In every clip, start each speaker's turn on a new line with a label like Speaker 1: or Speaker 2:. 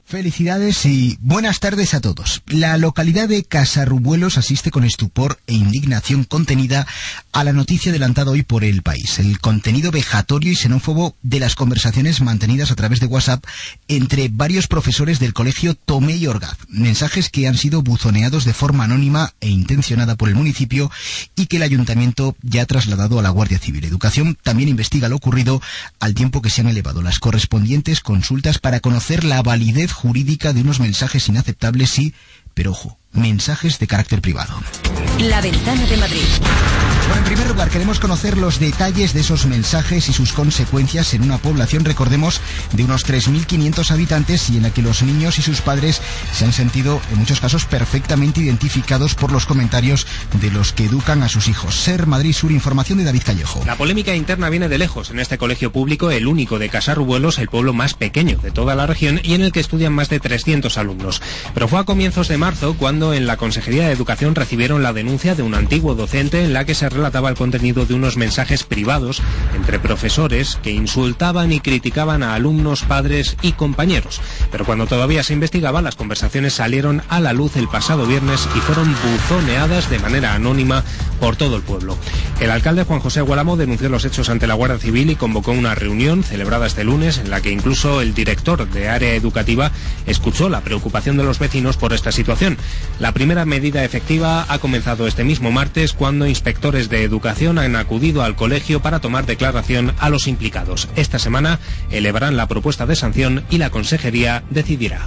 Speaker 1: Felicidades y buenas tardes a todos. La localidad de Casarrubuelos asiste con estupor e indignación contenida a la noticia adelantada hoy por El País. El contenido vejatorio y xenófobo de las conversaciones mantenidas a través de WhatsApp entre varios profesores del colegio Tomé y Orgaz. Mensajes que han sido buzoneados de forma anónima e intencionada por el municipio y que el ayuntamiento ya ha trasladado a la Guardia Civil. Educación también investiga lo ocurrido al tiempo que se han elevado las correspondientes consultas para conocer la validez jurídica de unos mensajes inaceptables y, pero ojo, mensajes de carácter privado.
Speaker 2: La Ventana de Madrid.
Speaker 1: Bueno, en primer lugar, queremos conocer los detalles de esos mensajes y sus consecuencias en una población, recordemos, de unos 3.500 habitantes y en la que los niños y sus padres se han sentido, en muchos casos, perfectamente identificados por los comentarios de los que educan a sus hijos. SER Madrid Sur, información de David Callejo.
Speaker 3: La polémica interna viene de lejos. En este colegio público, el único de Casarrubuelos, el pueblo más pequeño de toda la región y en el que estudian más de 300 alumnos. Pero fue a comienzos de marzo cuando en la Consejería de Educación recibieron la denuncia de un antiguo docente en la que se relataba el contenido de unos mensajes privados entre profesores que insultaban y criticaban a alumnos, padres y compañeros. Pero cuando todavía se investigaba, las conversaciones salieron a la luz el pasado viernes y fueron buzoneadas de manera anónima por todo el pueblo. El alcalde Juan José Gualamo denunció los hechos ante la Guardia Civil y convocó una reunión celebrada este lunes en la que incluso el director de área educativa escuchó la preocupación de los vecinos por esta situación. La primera medida efectiva ha comenzado este mismo martes cuando inspectores de educación han acudido al colegio para tomar declaración a los implicados. Esta semana elevarán la propuesta de sanción y la consejería decidirá.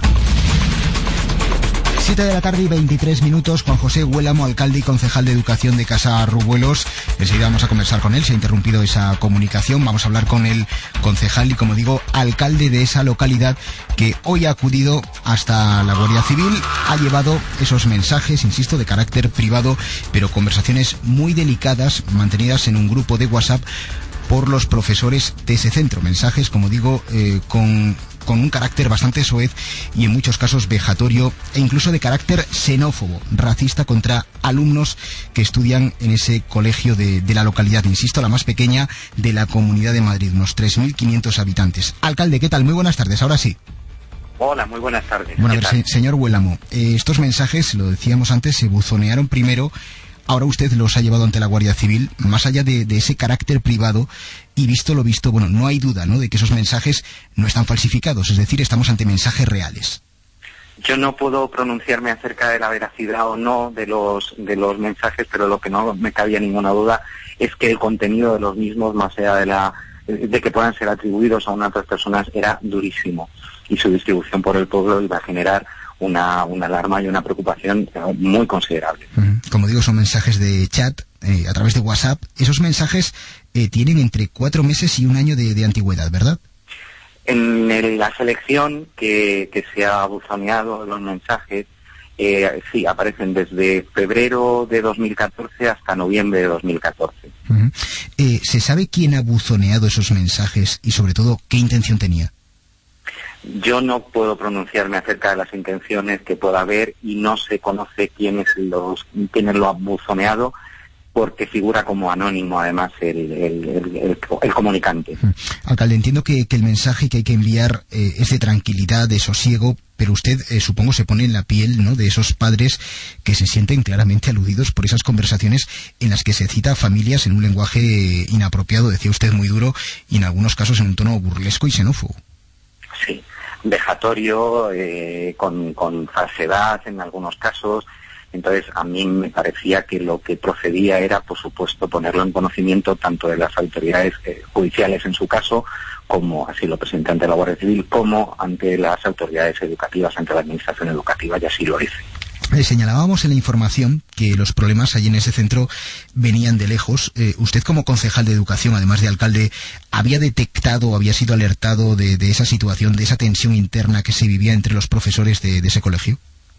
Speaker 1: 7 de la tarde y 23 minutos, Juan José Gualamo, alcalde y concejal de Educación de Casarrubuelos. Enseguida vamos a conversar con él, se ha interrumpido esa comunicación. Vamos a hablar con el concejal y, como digo, alcalde de esa localidad que hoy ha acudido hasta la Guardia Civil. Ha llevado esos mensajes, insisto, de carácter privado, pero conversaciones muy delicadas mantenidas en un grupo de WhatsApp por los profesores de ese centro. Mensajes, como digo, con un carácter bastante soez y en muchos casos vejatorio e incluso de carácter xenófobo, racista contra alumnos que estudian en ese colegio de la localidad, insisto, la más pequeña de la Comunidad de Madrid, unos 3.500 habitantes. Alcalde, ¿qué tal? Muy buenas tardes, ahora sí.
Speaker 4: Hola, muy buenas tardes.
Speaker 1: Bueno, a ver, señor Gualamo, estos mensajes, lo decíamos antes, se buzonearon primero. Ahora usted los ha llevado ante la Guardia Civil, más allá de ese carácter privado, y visto lo visto, bueno, no hay duda, ¿no?, de que esos mensajes no están falsificados, es decir, estamos ante mensajes reales.
Speaker 4: Yo no puedo pronunciarme acerca de la veracidad o no de los mensajes, pero lo que no me cabía ninguna duda es que el contenido de los mismos, más allá de que puedan ser atribuidos a unas otras personas, era durísimo, y su distribución por el pueblo iba a generar una alarma y una preocupación muy considerable.
Speaker 1: Como digo, son mensajes de chat a través de WhatsApp. Esos mensajes tienen entre 4 meses y 1 año de antigüedad, ¿verdad?
Speaker 4: En la selección que se ha buzoneado los mensajes, sí, aparecen desde febrero de 2014 hasta noviembre de 2014.
Speaker 1: ¿Se sabe quién ha buzoneado esos mensajes y, sobre todo, qué intención tenía?
Speaker 4: Yo no puedo pronunciarme acerca de las intenciones que pueda haber y no se conoce quiénes lo han buzoneado, porque figura como anónimo además el comunicante.
Speaker 1: Alcalde, entiendo que el mensaje que hay que enviar es de tranquilidad, de sosiego, pero usted supongo se pone en la piel, ¿no?, de esos padres que se sienten claramente aludidos por esas conversaciones en las que se cita a familias en un lenguaje inapropiado, decía usted, muy duro, y en algunos casos en un tono burlesco y xenófobo.
Speaker 4: Sí, vejatorio, con falsedad en algunos casos. Entonces, a mí me parecía que lo que procedía era, por supuesto, ponerlo en conocimiento tanto de las autoridades judiciales en su caso, como así lo presenté ante la Guardia Civil, como ante las autoridades educativas, ante la administración educativa, y así lo hice.
Speaker 1: Señalábamos en la información que los problemas allí en ese centro venían de lejos. Usted, como concejal de Educación, además de alcalde, ¿había detectado, había sido alertado de esa situación, de esa tensión interna que se vivía entre los profesores de ese colegio?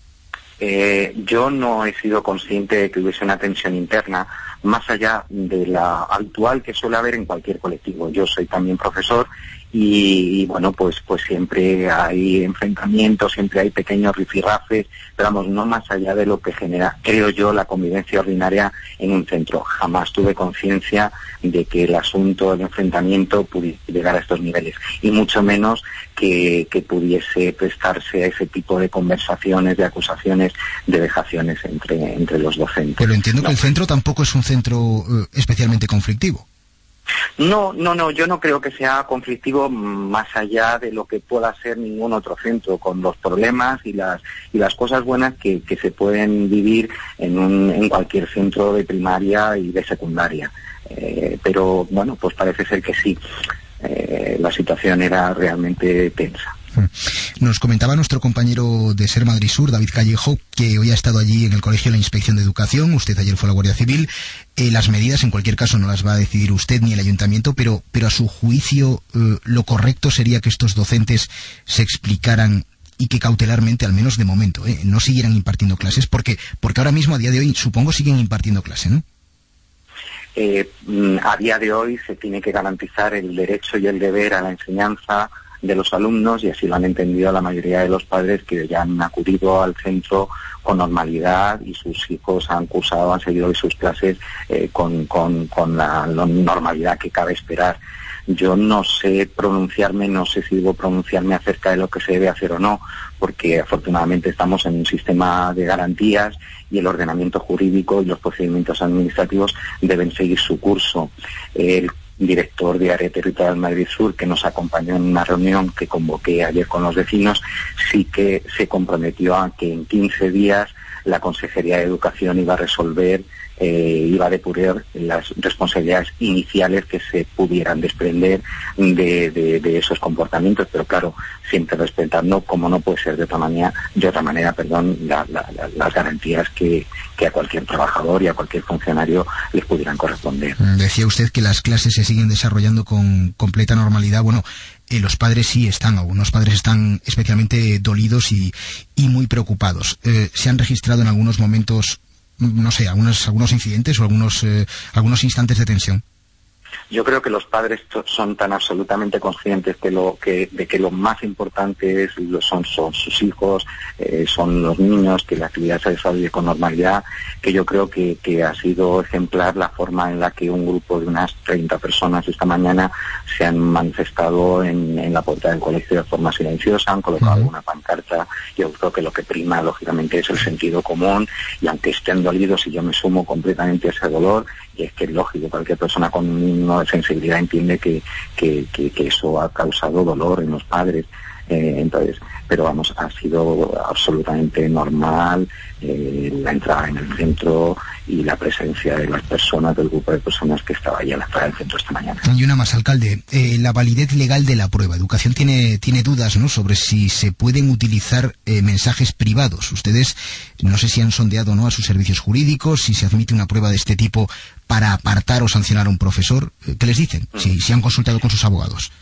Speaker 4: Yo no he sido consciente de que hubiese una tensión interna, más allá de la actual que suele haber en cualquier colectivo. Yo soy también profesor y bueno, pues siempre hay enfrentamientos, siempre hay pequeños rifirrafes, pero vamos, no más allá de lo que genera, creo yo, la convivencia ordinaria en un centro. Jamás tuve conciencia de que el asunto del enfrentamiento pudiese llegar a estos niveles, y mucho menos que pudiese prestarse a ese tipo de conversaciones, de acusaciones, de vejaciones entre los docentes.
Speaker 1: Pero entiendo que el centro tampoco es un centro especialmente conflictivo.
Speaker 4: No, yo no creo que sea conflictivo más allá de lo que pueda ser ningún otro centro, con los problemas y las cosas buenas que se pueden vivir en cualquier centro de primaria y de secundaria. Pero bueno, pues parece ser que sí. La situación era realmente tensa.
Speaker 1: Nos comentaba nuestro compañero de Ser Madrid Sur, David Callejo, que hoy ha estado allí en el colegio de la Inspección de Educación. Usted ayer fue a la Guardia Civil. Las medidas, en cualquier caso, no las va a decidir usted ni el ayuntamiento, pero a su juicio, lo correcto sería que estos docentes se explicaran y que cautelarmente, al menos de momento, no siguieran impartiendo clases, porque ahora mismo, a día de hoy, supongo siguen impartiendo clase, ¿no?
Speaker 4: A día de hoy se tiene que garantizar el derecho y el deber a la enseñanza de los alumnos, y así lo han entendido la mayoría de los padres, que ya han acudido al centro con normalidad y sus hijos han seguido hoy sus clases con la normalidad que cabe esperar. Yo no sé pronunciarme, no sé si debo pronunciarme acerca de lo que se debe hacer o no, porque afortunadamente estamos en un sistema de garantías y el ordenamiento jurídico y los procedimientos administrativos deben seguir su curso. El director de Área Territorial Madrid Sur, que nos acompañó en una reunión que convoqué ayer con los vecinos, sí que se comprometió a que en 15 días la Consejería de Educación iba a resolver, iba a depurar las responsabilidades iniciales que se pudieran desprender de esos comportamientos, pero claro, siempre respetando, como no puede ser de otra manera, las garantías que a cualquier trabajador y a cualquier funcionario les pudieran corresponder.
Speaker 1: Decía usted que las clases se siguen desarrollando con completa normalidad. Bueno, los padres sí están, algunos padres están especialmente dolidos y muy preocupados. ¿Se han registrado en algunos momentos, no sé, algunos incidentes o algunos instantes de tensión?
Speaker 4: Yo creo que los padres son tan absolutamente conscientes de que lo más importante son sus hijos, son los niños, que la actividad se desarrolle con normalidad, que yo creo que ha sido ejemplar la forma en la que un grupo de unas 30 personas esta mañana se han manifestado en la puerta del colegio de forma silenciosa, han colocado una pancarta. Yo creo que lo que prima, lógicamente, es el sentido común, y aunque estén dolidos, y yo me sumo completamente a ese dolor, y es que es lógico, cualquier persona con un mínimo de sensibilidad entiende que eso ha causado dolor en los padres. Entonces, pero vamos, ha sido absolutamente normal la entrada en el centro y la presencia de las personas, del grupo de personas que estaba ahí a la entrada del centro esta mañana.
Speaker 1: Y una más, alcalde, la validez legal de la prueba. Educación tiene dudas, ¿no?, sobre si se pueden utilizar mensajes privados. Ustedes, no sé si han sondeado, ¿no?, a sus servicios jurídicos, si se admite una prueba de este tipo para apartar o sancionar a un profesor. ¿Qué les dicen? Si han consultado con sus abogados.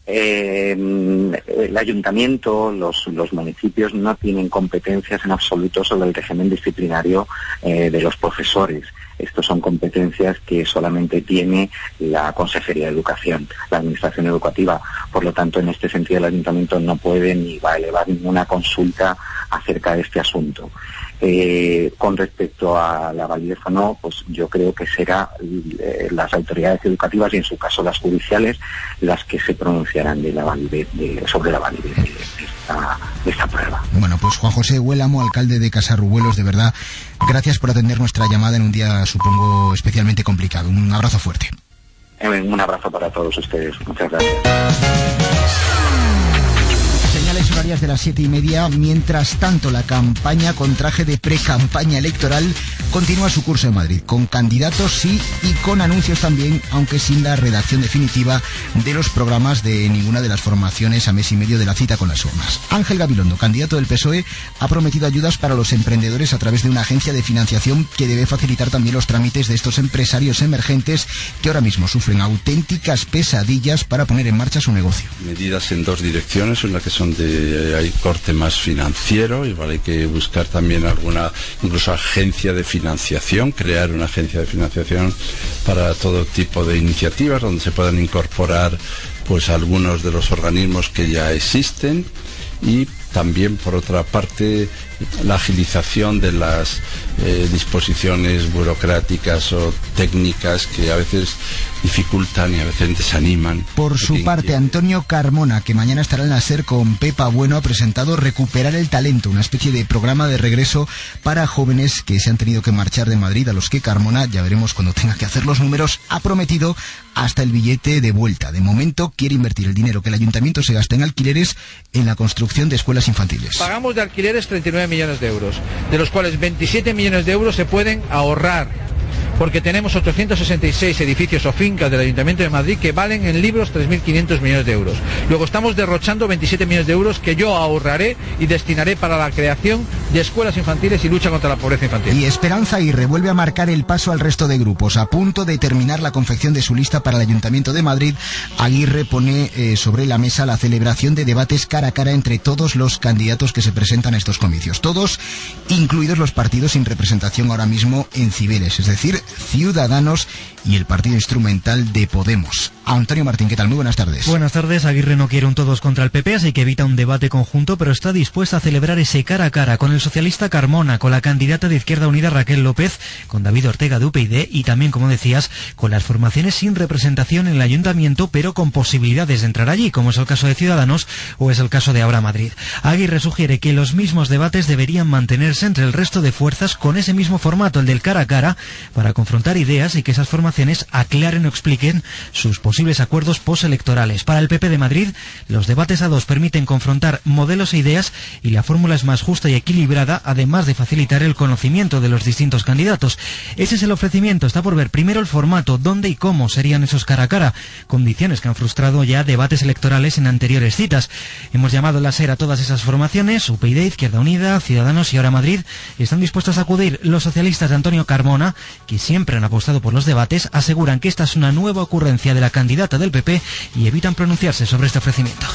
Speaker 4: El ayuntamiento, los municipios no tienen competencias en absoluto sobre el régimen disciplinario de los profesores. Estas son competencias que solamente tiene la Consejería de Educación, la Administración Educativa. Por lo tanto, en este sentido, el ayuntamiento no puede ni va a elevar ninguna consulta acerca de este asunto. Con respecto a la validez o no, pues yo creo que será las autoridades educativas, y en su caso las judiciales, las que se pronunciarán sobre la validez de esta prueba.
Speaker 1: Bueno, pues Juan José Huélamo, alcalde de Casarrubuelos, de verdad, gracias por atender nuestra llamada en un día, supongo, especialmente complicado. Un abrazo fuerte.
Speaker 4: Un abrazo para todos ustedes. Muchas gracias.
Speaker 1: Señales horarias de las 7:30. Mientras tanto, la campaña con traje de pre-campaña electoral continúa su curso en Madrid, con candidatos sí y con anuncios también, aunque sin la redacción definitiva de los programas de ninguna de las formaciones a mes y medio de la cita con las urnas. Ángel Gabilondo, candidato del PSOE, ha prometido ayudas para los emprendedores a través de una agencia de financiación que debe facilitar también los trámites de estos empresarios emergentes que ahora mismo sufren auténticas pesadillas para poner en marcha su negocio.
Speaker 5: Medidas en dos direcciones, una que son hay corte más financiero, y hay que buscar también alguna, incluso agencia de financiación, crear una agencia de financiación para todo tipo de iniciativas donde se puedan incorporar pues algunos de los organismos que ya existen, y también, por otra parte, la agilización de las disposiciones burocráticas o técnicas que a veces dificultan y a veces desaniman.
Speaker 1: Por su parte, Antonio Carmona, que mañana estará en la SER con Pepa Bueno, ha presentado Recuperar el Talento, una especie de programa de regreso para jóvenes que se han tenido que marchar de Madrid, a los que Carmona, ya veremos cuando tenga que hacer los números, ha prometido hasta el billete de vuelta. De momento quiere invertir el dinero que el ayuntamiento se gasta en alquileres en la construcción de escuelas infantiles.
Speaker 6: Pagamos de alquileres 39 millones de euros, de los cuales 27 millones de euros se pueden ahorrar, porque tenemos 866 edificios o fincas del Ayuntamiento de Madrid que valen en libros 3.500 millones de euros. Luego estamos derrochando 27 millones de euros que yo ahorraré y destinaré para la creación de escuelas infantiles y lucha contra la pobreza infantil.
Speaker 1: Y Esperanza Aguirre vuelve a marcar el paso al resto de grupos. A punto de terminar la confección de su lista para el Ayuntamiento de Madrid, Aguirre pone sobre la mesa la celebración de debates cara a cara entre todos los candidatos que se presentan a estos comicios. Todos, incluidos los partidos sin representación ahora mismo en Cibeles, es decir, Ciudadanos y el partido instrumental de Podemos. Antonio Martín, ¿qué tal? Muy buenas tardes.
Speaker 7: Buenas tardes. Aguirre no quiere un todos contra el PP, así que evita un debate conjunto, pero está dispuesta a celebrar ese cara a cara con el socialista Carmona, con la candidata de Izquierda Unida Raquel López, con David Ortega de UPyD y también, como decías, con las formaciones sin representación en el ayuntamiento, pero con posibilidades de entrar allí, como es el caso de Ciudadanos o es el caso de Ahora Madrid. Aguirre sugiere que los mismos debates deberían mantenerse entre el resto de fuerzas con ese mismo formato, el del cara a cara, para confrontar ideas y que esas formaciones aclaren o expliquen sus posibles acuerdos postelectorales. Para el PP de Madrid, los debates a dos permiten confrontar modelos e ideas y la fórmula es más justa y equilibrada, además de facilitar el conocimiento de los distintos candidatos. Ese es el ofrecimiento. Está por ver primero el formato, dónde y cómo serían esos cara a cara, condiciones que han frustrado ya debates electorales en anteriores citas. Hemos llamado la SER a todas esas formaciones, UPyD, Izquierda Unida, Ciudadanos y Ahora Madrid, y están dispuestos a acudir. Los socialistas de Antonio Carmona, que siempre han apostado por los debates, aseguran que esta es una nueva ocurrencia de la candidata del PP y evitan pronunciarse sobre este ofrecimiento.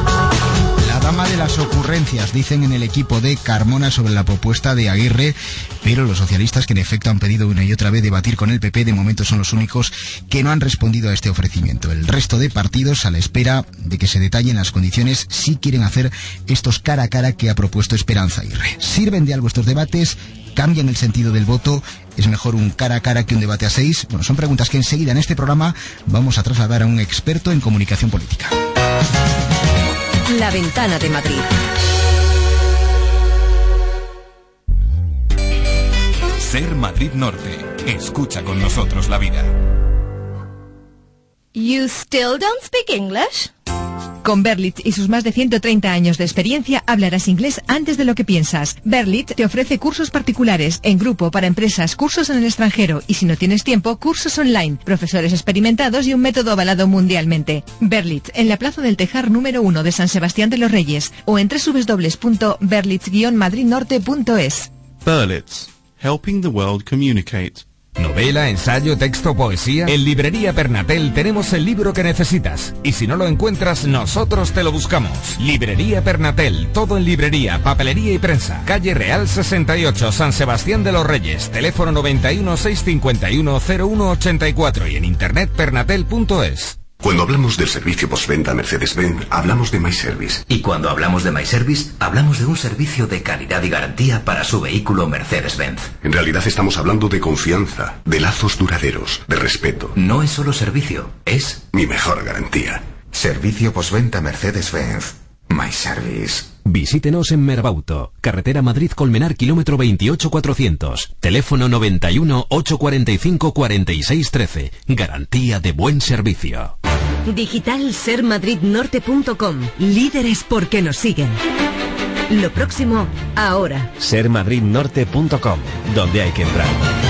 Speaker 1: La dama de las ocurrencias, dicen en el equipo de Carmona sobre la propuesta de Aguirre, pero los socialistas, que en efecto han pedido una y otra vez debatir con el PP, de momento son los únicos que no han respondido a este ofrecimiento. El resto de partidos a la espera de que se detallen las condiciones si quieren hacer estos cara a cara que ha propuesto Esperanza Aguirre. ¿Sirven de algo estos debates? ¿Cambian el sentido del voto? ¿Es mejor un cara a cara que un debate a 6? Bueno, son preguntas que enseguida en este programa vamos a trasladar a un experto en comunicación política.
Speaker 2: La Ventana de Madrid.
Speaker 8: Ser Madrid Norte. Escucha con nosotros la vida.
Speaker 9: You still don't speak English? Con Berlitz y sus más de 130 años de experiencia hablarás inglés antes de lo que piensas. Berlitz te ofrece cursos particulares, en grupo, para empresas, cursos en el extranjero y, si no tienes tiempo, cursos online, profesores experimentados y un método avalado mundialmente. Berlitz, en la Plaza del Tejar número 1 de San Sebastián de los Reyes o en www.berlitz-madridnorte.es.
Speaker 10: Berlitz, helping the world communicate.
Speaker 11: Novela, ensayo, texto, poesía. En Librería Pernatel tenemos el libro que necesitas. Y si no lo encuentras, nosotros te lo buscamos. Librería Pernatel, todo en librería, papelería y prensa. Calle Real 68, San Sebastián de los Reyes. Teléfono 91 651 0184 y en internet pernatel.es.
Speaker 12: Cuando hablamos del servicio postventa Mercedes-Benz, hablamos de MyService.
Speaker 13: Y cuando hablamos de MyService, hablamos de un servicio de calidad y garantía para su vehículo Mercedes-Benz.
Speaker 12: En realidad estamos hablando de confianza, de lazos duraderos, de respeto.
Speaker 13: No es solo servicio, es
Speaker 12: mi mejor garantía.
Speaker 14: Servicio postventa Mercedes-Benz. MyService.
Speaker 15: Visítenos en Merbauto, carretera Madrid-Colmenar, kilómetro 28400. Teléfono 91 845 4613. Garantía de buen servicio.
Speaker 2: Digitalsermadridnorte.com. Líderes porque nos siguen. Lo próximo, ahora.
Speaker 16: Sermadridnorte.com, donde hay que entrar.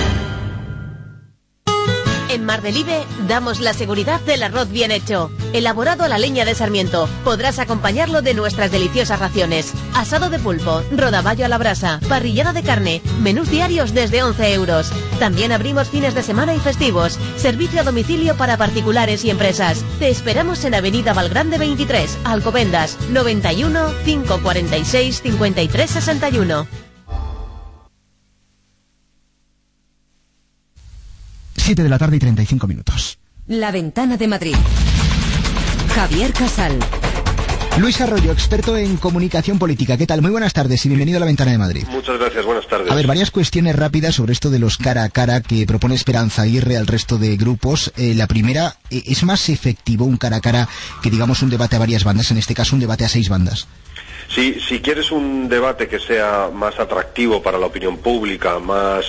Speaker 17: En Mardelive damos la seguridad del arroz bien hecho, elaborado a la leña de Sarmiento. Podrás acompañarlo de nuestras deliciosas raciones: asado de pulpo, rodaballo a la brasa, parrillada de carne, menús diarios desde 11 euros. También abrimos fines de semana y festivos. Servicio a domicilio para particulares y empresas. Te esperamos en Avenida Valgrande 23, Alcobendas, 91 546 53 61.
Speaker 1: 7 de la tarde y 35 minutos.
Speaker 2: La Ventana de Madrid. Javier Casal.
Speaker 1: Luis Arroyo, experto en comunicación política. ¿Qué tal? Muy buenas tardes y bienvenido a La Ventana de Madrid.
Speaker 18: Muchas gracias, buenas tardes.
Speaker 1: A ver, varias cuestiones rápidas sobre esto de los cara a cara que propone Esperanza Aguirre al resto de grupos. La primera, ¿es más efectivo un cara a cara que digamos un debate a varias bandas, en este caso un debate a 6 bandas?
Speaker 18: Sí, si quieres un debate que sea más atractivo para la opinión pública, más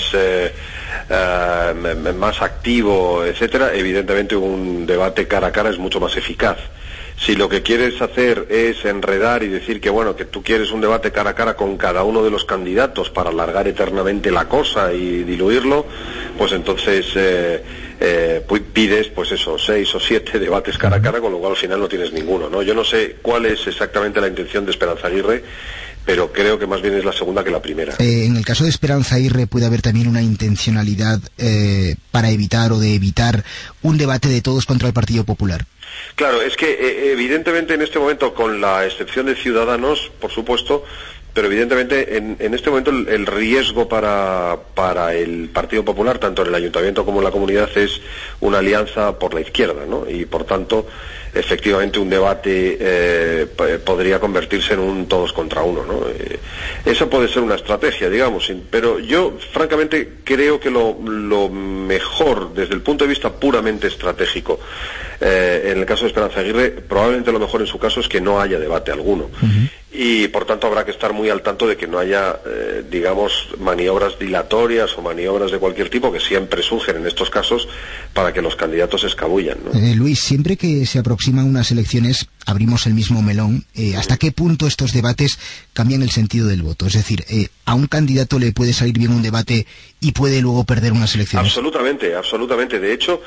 Speaker 18: activo, etcétera, evidentemente un debate cara a cara es mucho más eficaz. Si lo que quieres hacer es enredar y decir que bueno, que tú quieres un debate cara a cara con cada uno de los candidatos para alargar eternamente la cosa y diluirlo, pues entonces pides pues eso, 6 o 7 debates cara a cara, con lo cual al final no tienes ninguno, ¿no? Yo no sé cuál es exactamente la intención de Esperanza Aguirre, pero creo que más bien es la segunda que la primera. En
Speaker 1: el caso de Esperanza Aguirre puede haber también una intencionalidad para evitar o de evitar un debate de todos contra el Partido Popular.
Speaker 18: Claro, es que evidentemente en este momento, con la excepción de Ciudadanos, por supuesto, pero evidentemente en este momento el riesgo para el Partido Popular, tanto en el Ayuntamiento como en la comunidad, es una alianza por la izquierda, ¿no? Y por tanto, efectivamente un debate podría convertirse en un todos contra uno, ¿no? Esa puede ser una estrategia, digamos, pero yo francamente creo que lo mejor desde el punto de vista puramente estratégico, en el caso de Esperanza Aguirre, probablemente lo mejor en su caso es que no haya debate alguno. Y por tanto habrá que estar muy al tanto de que no haya, digamos, maniobras dilatorias o maniobras de cualquier tipo, que siempre surgen en estos casos, para que los candidatos se escabullan, ¿no?
Speaker 1: Luis, siempre que se aproximan unas elecciones abrimos el mismo melón. ¿Hasta qué punto estos debates cambian el sentido del voto? Es decir, ¿a un candidato le puede salir bien un debate y puede luego perder unas elecciones?
Speaker 18: Absolutamente, absolutamente. De hecho,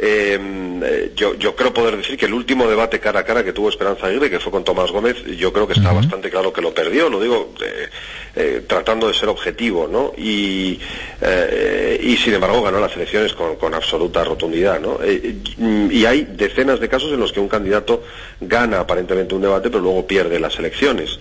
Speaker 18: yo creo poder decir que el último debate cara a cara que tuvo Esperanza Aguirre, que fue con Tomás Gómez, yo creo que está bastante claro que lo perdió, lo digo tratando de ser objetivo, ¿no? Y sin embargo ganó las elecciones con absoluta rotundidad, ¿no? Y hay decenas de casos en los que un candidato gana aparentemente un debate pero luego pierde las elecciones.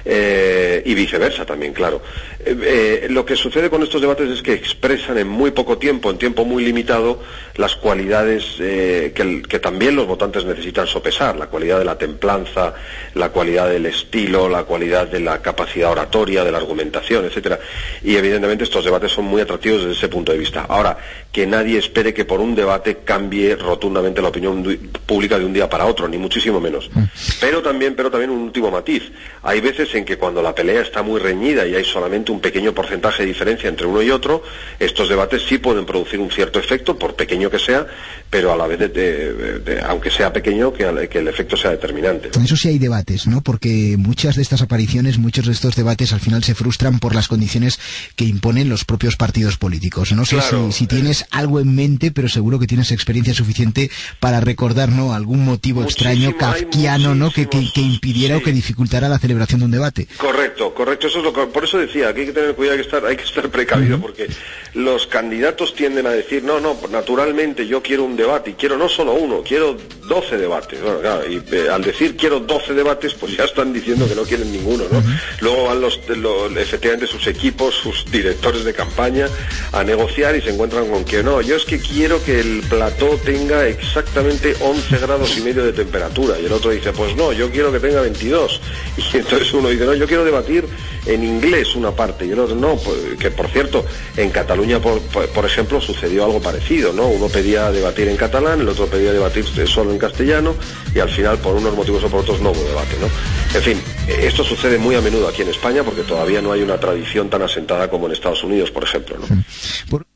Speaker 18: Y viceversa también, claro. Lo que sucede con estos debates es que expresan en muy poco tiempo, en tiempo muy limitado, las cualidades que también los votantes necesitan sopesar: la cualidad de la templanza, la cualidad del estilo, la cualidad de la capacidad oratoria, de la argumentación, etcétera. Y evidentemente estos debates son muy atractivos desde ese punto de vista. Ahora, que nadie espere que por un debate cambie rotundamente la opinión pública de un día para otro, ni muchísimo menos. Pero también un último matiz. Hay veces en que cuando la pelea está muy reñida y hay solamente un pequeño porcentaje de diferencia entre uno y otro, estos debates sí pueden producir un cierto efecto, por pequeño que sea, pero a la vez, aunque sea pequeño, que el efecto sea determinante, ¿no?
Speaker 1: Eso sí hay debates, ¿no? Porque muchas de estas apariciones, muchos de estos debates al final se frustran por las condiciones que imponen los propios partidos políticos. No sé si tienes algo en mente, pero seguro que tienes experiencia suficiente para recordar, ¿no?, algún motivo extraño, kafkiano, ¿no?, que impidiera o que dificultara la celebración de un debate.
Speaker 18: Correcto, eso es por eso decía que hay que tener cuidado, hay que estar precavido, porque los candidatos tienden a decir, no, naturalmente yo quiero un debate, y quiero no solo uno, quiero 12 debates. Bueno, claro, y al decir quiero 12 debates, pues ya están diciendo que no quieren ninguno, ¿no? Luego van efectivamente sus equipos, sus directores de campaña a negociar y se encuentran con que no, yo es que quiero que el plató tenga exactamente 11 grados y medio de temperatura, y el otro dice, pues no, yo quiero que tenga 22, y entonces uno dice, no, yo quiero debatir en inglés una parte, y el otro no, que por cierto, en Cataluña, por ejemplo, sucedió algo parecido, ¿no? Uno pedía debatir en catalán, el otro pedía debatir solo en castellano, y al final, por unos motivos o por otros, no hubo debate, ¿no? En fin, esto sucede muy a menudo aquí en España, porque todavía no hay una tradición tan asentada como en Estados Unidos, por ejemplo, ¿no?